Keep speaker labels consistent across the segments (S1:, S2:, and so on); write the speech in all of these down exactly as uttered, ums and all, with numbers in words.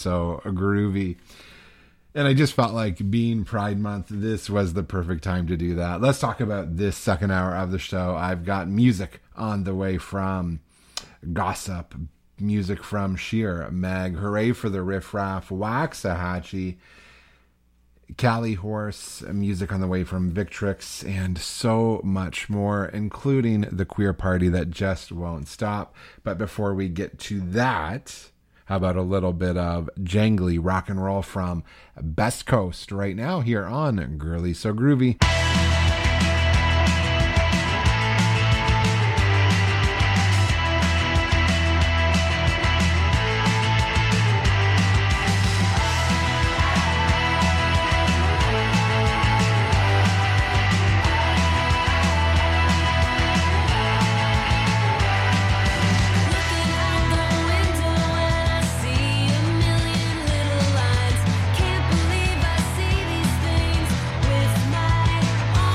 S1: So groovy. And I just felt like being Pride Month, this was the perfect time to do that. Let's talk about this second hour of the show. I've got music on the way from Gossip, music from Sheer, Mag, Hooray for the Riff Raff, Waxahachie, Cali Horse, music on the way from Victrix, and so much more, including the queer party that just won't stop. But before we get to that, how about a little bit of jangly rock and roll from Best Coast right now here on Girly So Groovy.
S2: Can't believe I see these things with my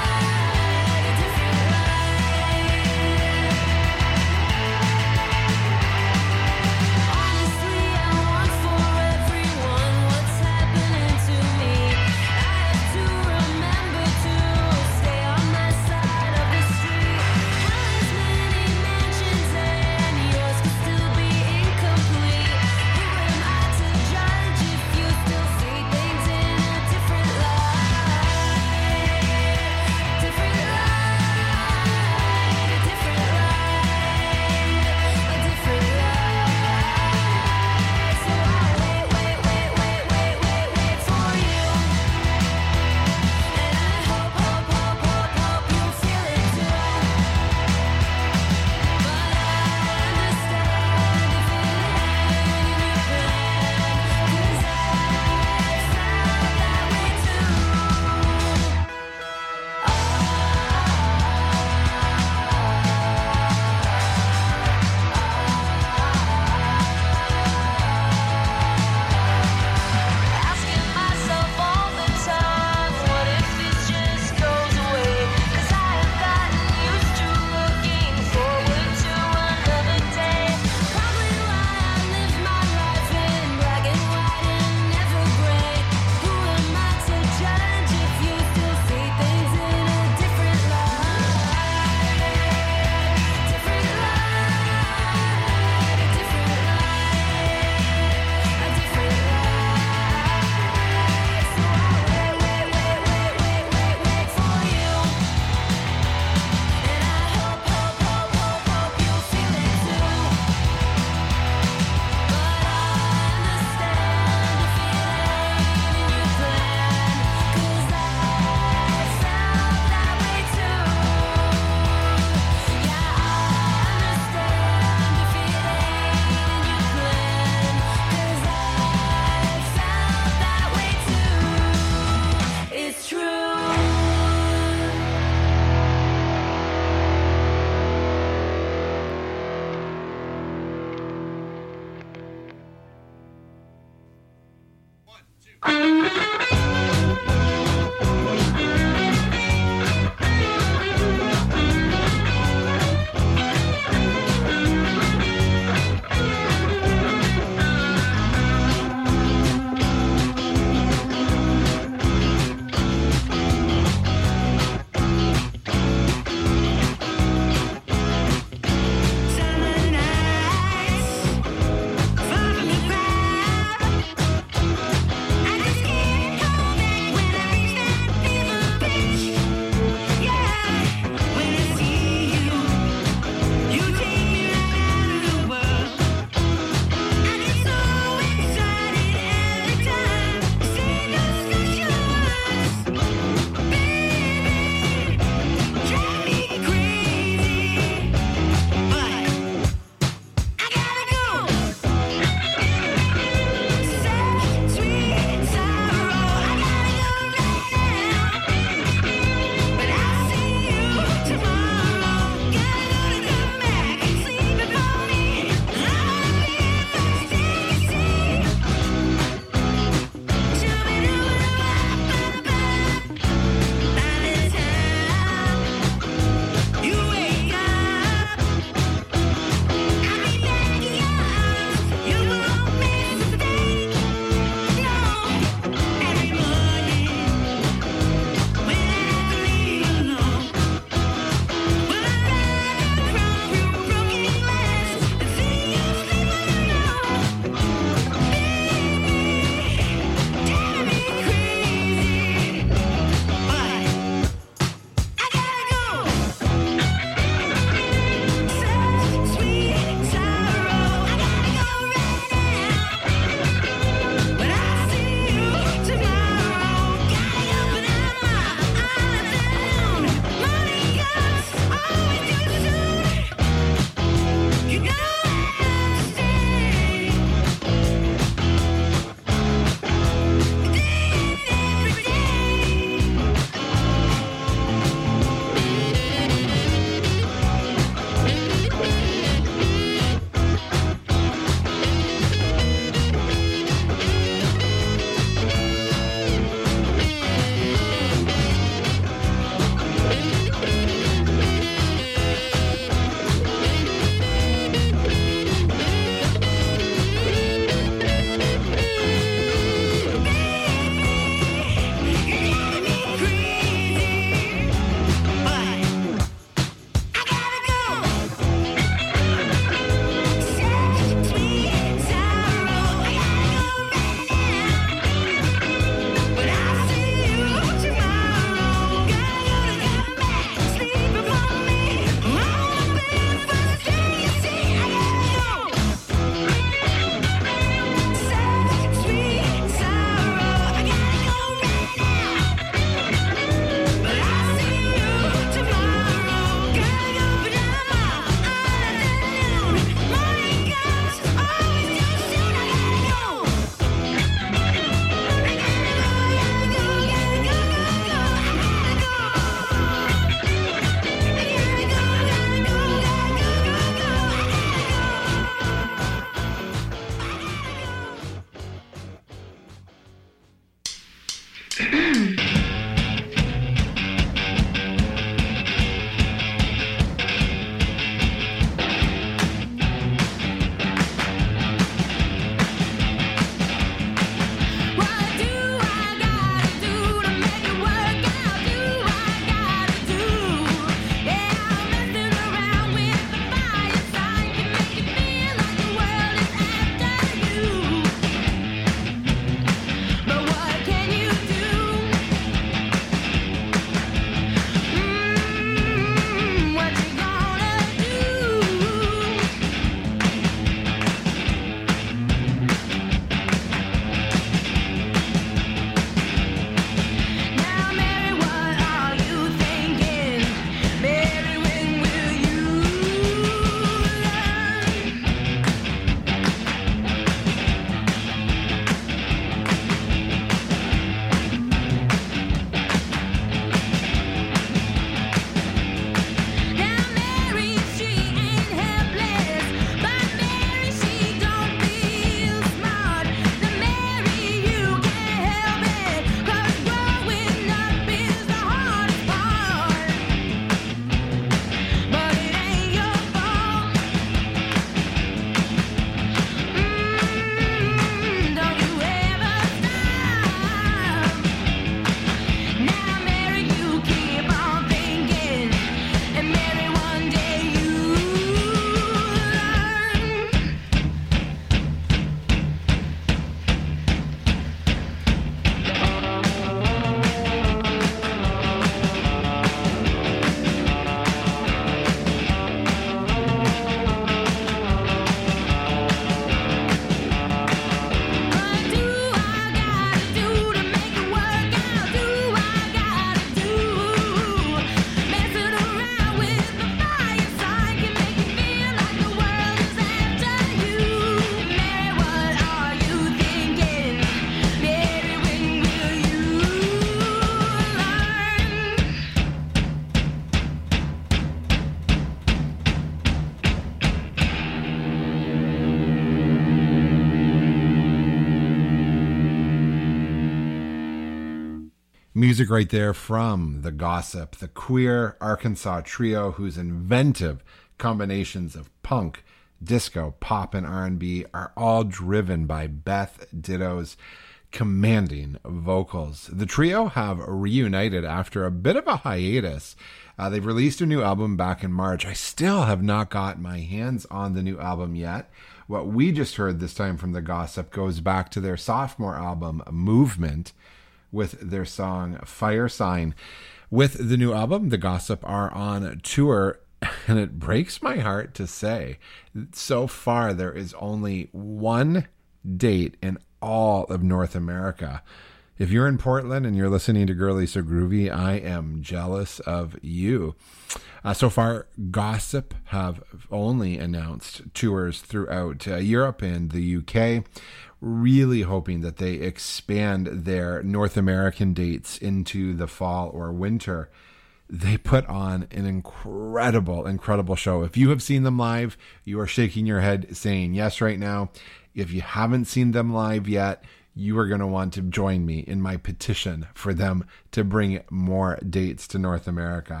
S1: Music right there from The Gossip, the queer Arkansas trio whose inventive combinations of punk, disco, pop, and R and B are all driven by Beth Ditto's commanding vocals. The trio have reunited after a bit of a hiatus. Uh, they've released a new album back in March. I still have not got my hands on the new album yet. What we just heard this time from The Gossip goes back to their sophomore album, Movement, with their song Fire Sign. With the new album, The Gossip are on tour, and it breaks my heart to say, so far there is only one date in all of North America. If you're in Portland and you're listening to Girly So Groovy, I am jealous of you. Uh, so far, Gossip have only announced tours throughout uh, Europe and the U K, really hoping that they expand their North American dates into the fall or winter. They put on an incredible, incredible show. If you have seen them live, you are shaking your head saying yes right now. If you haven't seen them live yet, you are going to want to join me in my petition for them to bring more dates to North America.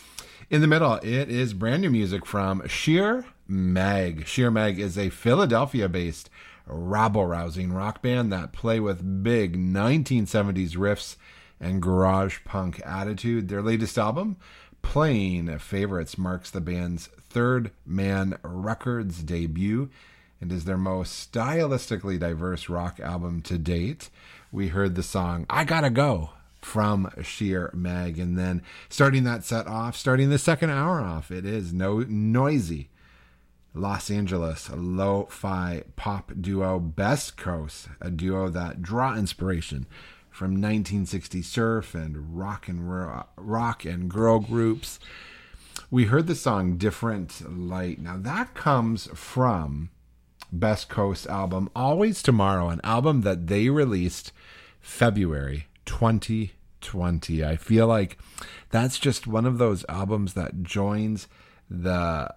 S1: In the middle, it is brand new music from Sheer Mag. Sheer Mag is a Philadelphia-based rabble-rousing rock band that play with big nineteen seventies riffs and garage punk attitude. Their latest album, Playing Favorites, marks the band's Third Man Records debut and is their most stylistically diverse rock album to date. We heard the song I Gotta Go from Sheer Mag, and then starting that set off, starting the second hour off, it is no noisy Los Angeles lo-fi pop duo Best Coast, a duo that draw inspiration from nineteen sixties surf and rock and ro- rock and girl groups. We heard the song Different Light. Now that comes from Best Coast album Always Tomorrow, an album that they released February twenty twenty. I feel like that's just one of those albums that joins the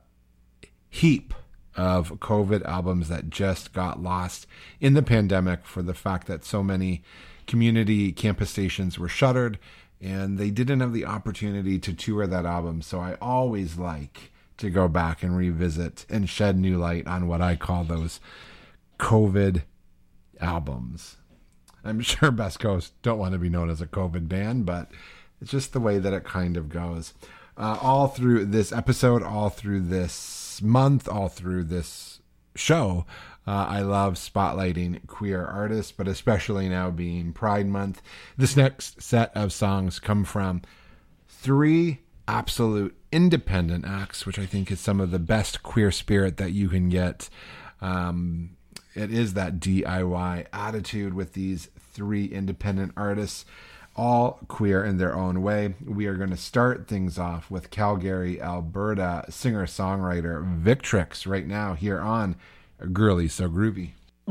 S1: heap of COVID albums that just got lost in the pandemic for the fact that so many community campus stations were shuttered, and they didn't have the opportunity to tour that album. So I always like to go back and revisit and shed new light on what I call those COVID albums. I'm sure Best Coast don't want to be known as a COVID band, but it's just the way that it kind of goes. Uh, all through this episode, all through this month, all through this show, uh, I love spotlighting queer artists, but especially now being Pride Month. This next set of songs come from three absolute independent acts, which I think is some of the best queer spirit that you can get. Um, it is that D I Y attitude with these three independent artists, all queer in their own way. We are going to start things off with Calgary, Alberta singer-songwriter Victrix right now here on Girly So Groovy.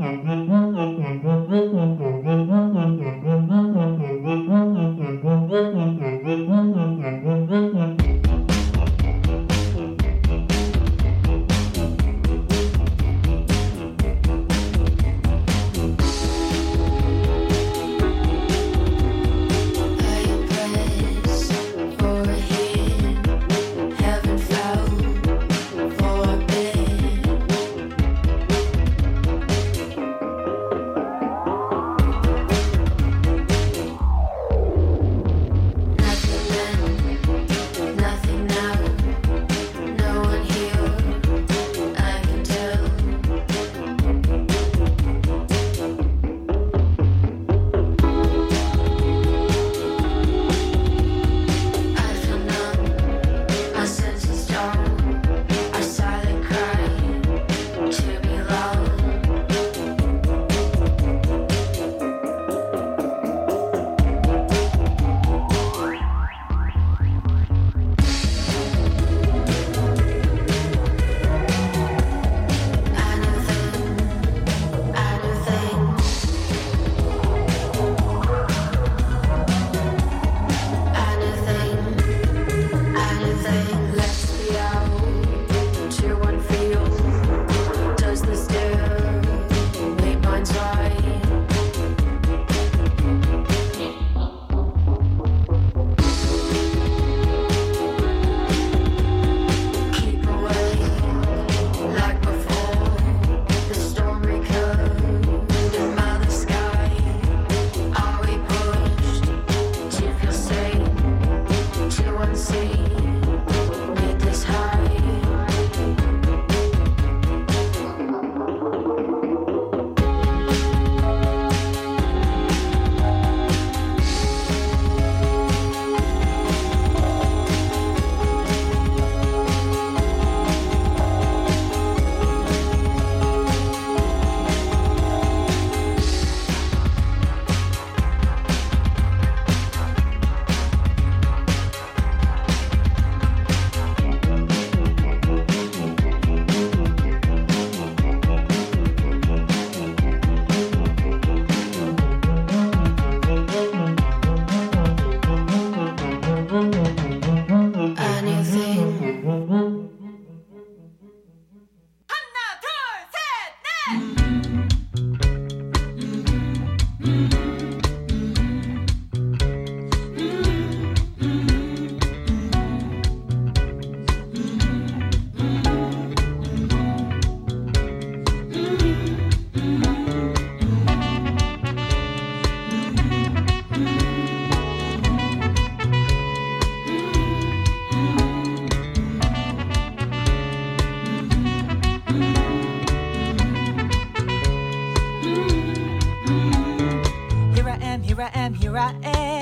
S2: here I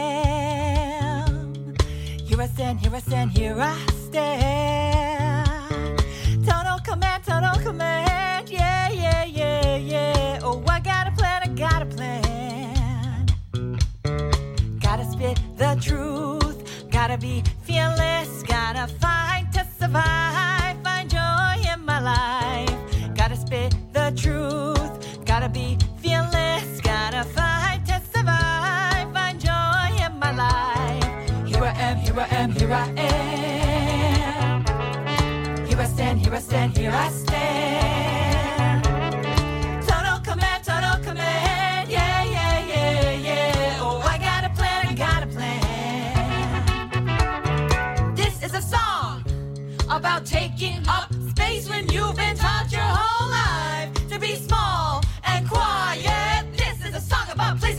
S2: am. Here I stand, here I stand, here I stand. Total command, total command, yeah, yeah, yeah, yeah. Oh, I got a plan, I got a plan. Gotta spit the truth, gotta be fearless, gotta fight to survive, find joy in my life. Gotta spit the truth, gotta be fearless, gotta fight to survive, find joy in my life. Here I am, here I am, here I am. Here I stand, here I stand, here I stand. Total command, total command, yeah, yeah, yeah, yeah.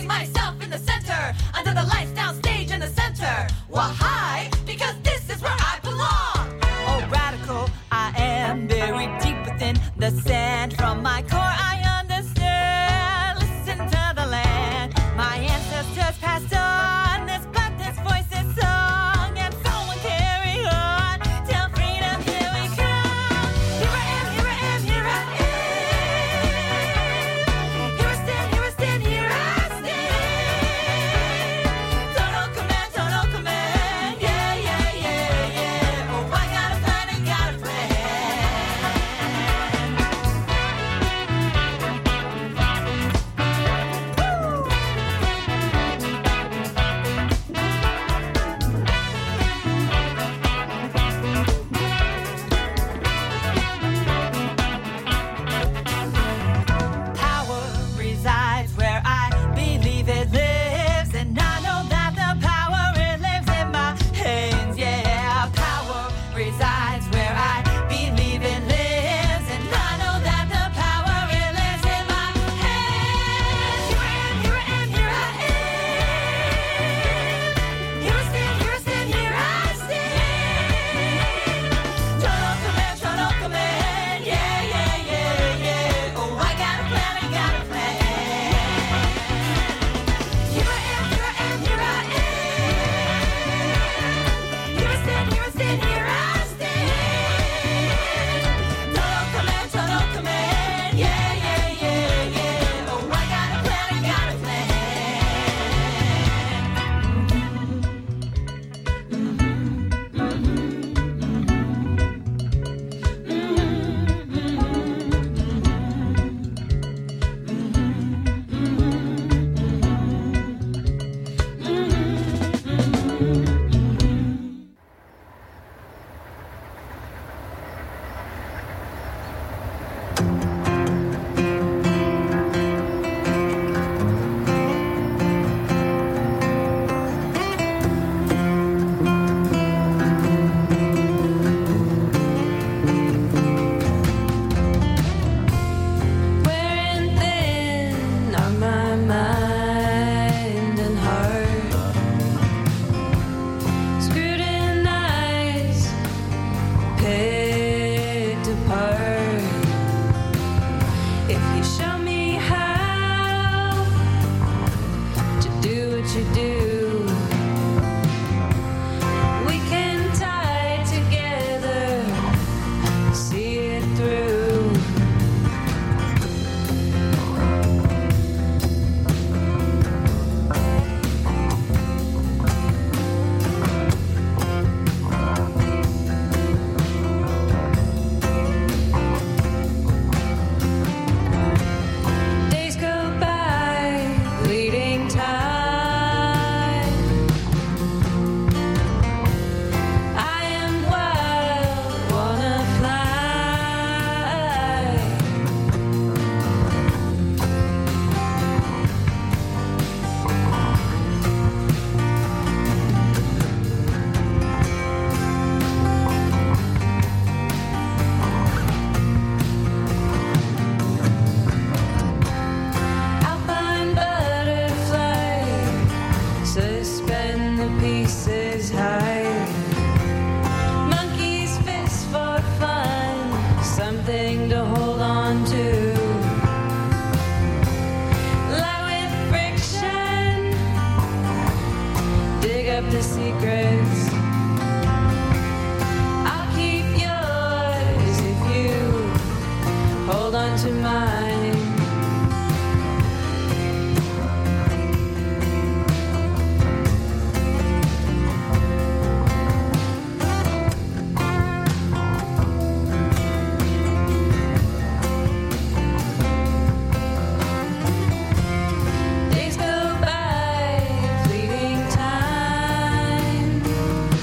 S2: see myself in the center, under the lights downstage in the center. Why? Because this is where I belong. Oh, radical, I am buried deep within the sand. From my core, I understand. Listen to the land. My ancestors passed on this blood, this voice, this song, and someone carry on till freedom. Here we come. Here I am, here I am, here I am. Here I stand, here I stand, here I stand. Total command, total command. Yeah, yeah, yeah, yeah. Oh, I got a plan, I got a plan. Power resides where I believe it lives, and I know that the power it lives in my hands. Yeah, power resides where I believe it lives, and I know that the power it lives in my hands. Here I am, here I am, here I am. Here I stand, here I stand, here I stand. Total command, total command. Yeah, yeah, yeah, yeah. Oh, I got a plan, I got a plan. Here I am, here I am, here I am. Here I stand, here I stand, here I stand. Total command, total command. Yeah, yeah, yeah, yeah. Oh, I got a plan, I got a plan. Wearing thin on my mind and heart, scrutinized, picked apart. If you show me how to do what you do, we can tie together, see it through. Days go by, bleeding time. I am wild, wanna fly. Alpine butterfly, suspend the pieces high. Monkey's fist for fun, something to hold on to. Lie with friction, dig up the secrets. I'll keep yours if you hold on to mine. Days go by, fleeting time.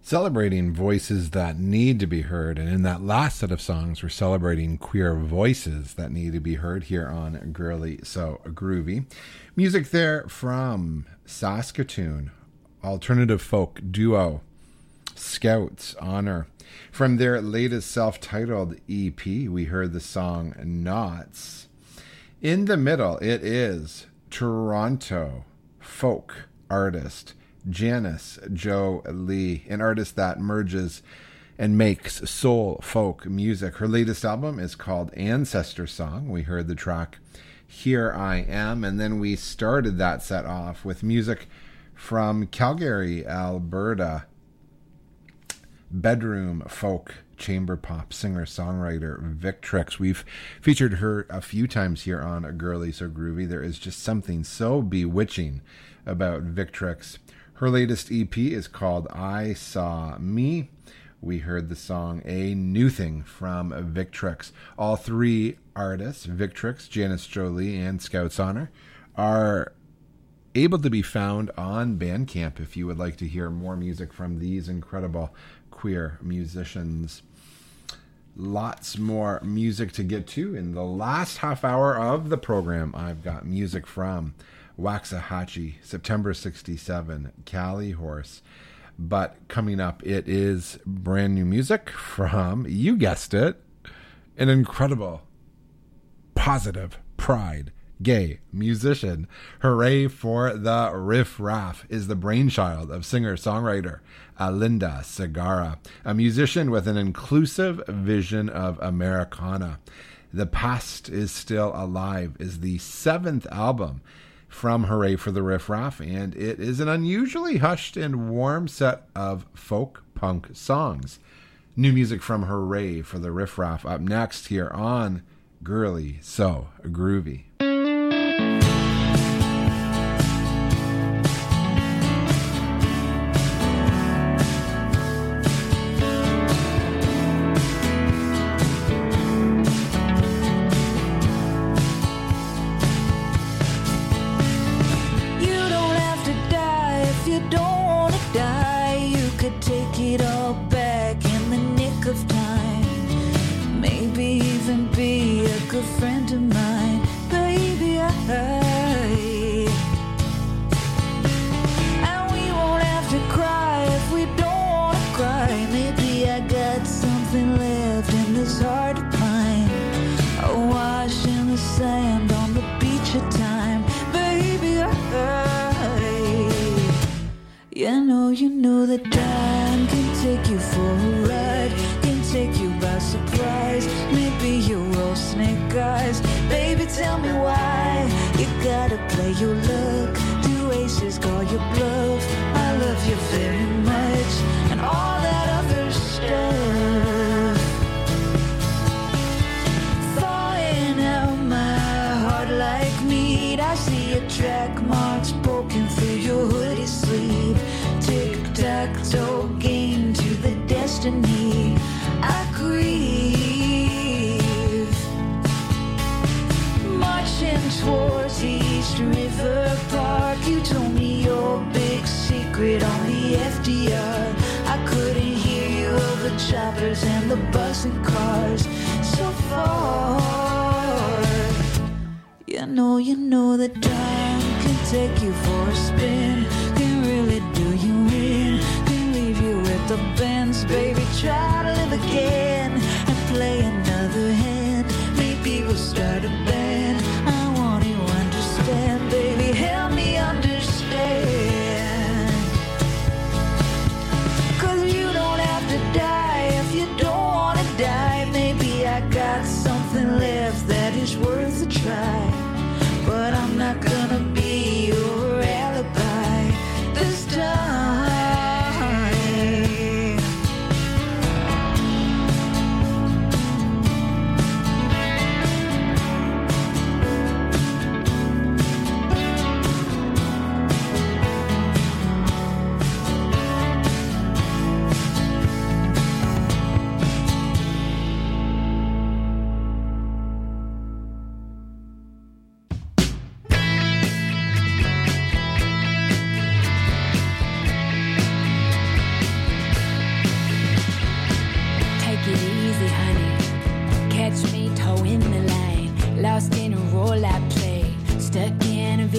S1: celebrating voices that need to be heard. And in that last set of songs, we're celebrating queer voices that need to be heard here on Girly So Groovy. Music there from Saskatoon, alternative folk duo Scouts Honor. From their latest self-titled E P, we heard the song Knots. In the middle, it is Toronto folk artist Janice Jo Lee, an artist that merges and makes soul folk music. Her latest album is called Ancestor Song. We heard the track Here I Am, and then we started that set off with music from Calgary, Alberta. Bedroom folk chamber pop singer-songwriter Victrix. We've featured her a few times here on A Girly So Groovy. There is just something so bewitching about Victrix. Her latest E P is called I Saw Me. We heard the song A New Thing from Victrix. All three artists, Victrix, Janice Jo Lee, and Scouts Honor, are able to be found on Bandcamp if you would like to hear more music from these incredible queer musicians. Lots more music to get to. In the last half hour of the program, I've got music from Waxahachie, September sixty-seven, Cali Horse. But coming up, it is brand new music from, you guessed it, an incredible, positive, pride, gay musician. Hooray for the Riff Raff is the brainchild of singer-songwriter Alinda Segarra, a musician with an inclusive vision of Americana. The Past is Still Alive is the seventh album from Hooray for the Riff Raff, and it is an unusually hushed and warm set of folk punk songs. New music from Hooray for the Riff Raff up next here on Girly So Groovy.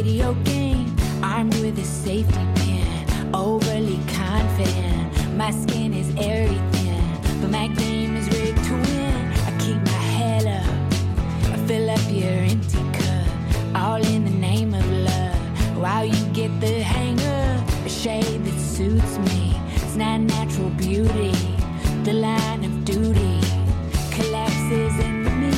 S2: video game, armed with a safety pin, overly confident. My skin is airy thin, but my game is rigged to win. I keep my head up, I fill up your empty cup, all in the name of love. While you get the hang of a shade that suits me, it's not natural beauty. The line of duty collapses into me.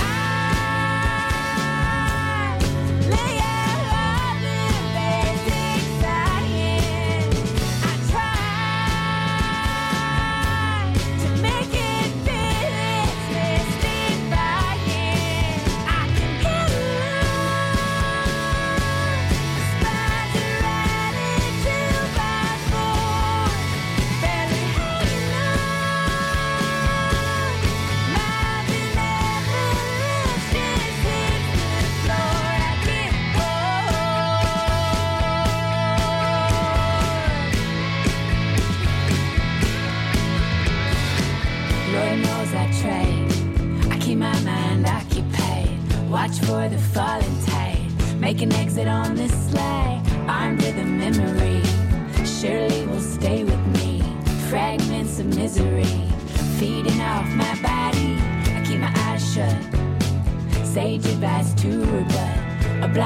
S2: Watch for the falling tide, make an exit on this sleigh, armed with a memory, surely will stay with me. Fragments of misery, feeding off my body, I keep my eyes shut, sage advice to rebut, a blind